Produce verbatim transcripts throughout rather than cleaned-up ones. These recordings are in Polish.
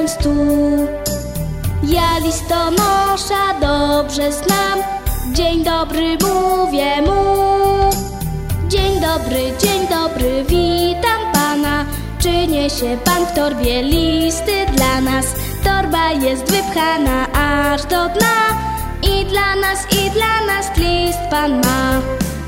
stu. Ja listonosza dobrze znam, dzień dobry mówię mu. Dzień dobry, dzień dobry, witam pana. Czy niesie pan w torbie listy dla nas? Torba jest wypchana aż do dna. I dla nas, i dla nas list pan ma.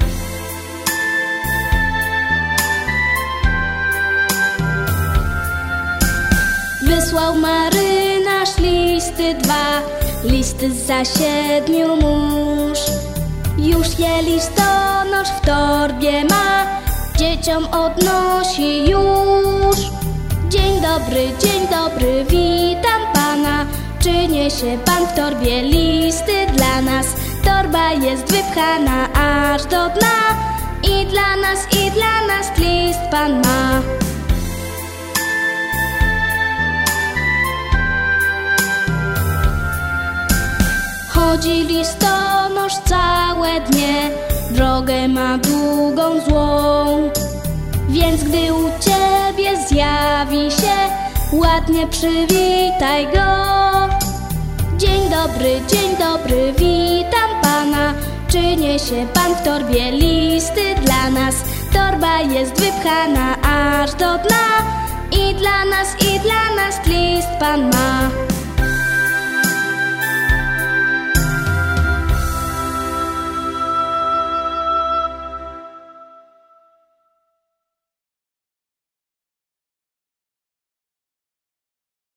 Wysłał marynarz listy dwa, listy za siedmiu mórz. Już je listonosz w torbie ma, dzieciom odnosi już. Dzień dobry, dzień dobry, witam pana. Czy niesie pan w torbie listy dla nas? Torba jest wypchana aż do dna. I dla nas, i dla nas list pan ma. Chodzi listonosz całe dnie, drogę ma długą, złą. Więc gdy u ciebie zjawi się, ładnie przywitaj go. Dzień dobry, dzień dobry, witam pana. Czy niesie pan w torbie listy dla nas? Torba jest wypchana aż do dna. I dla nas, i dla nas list pan ma.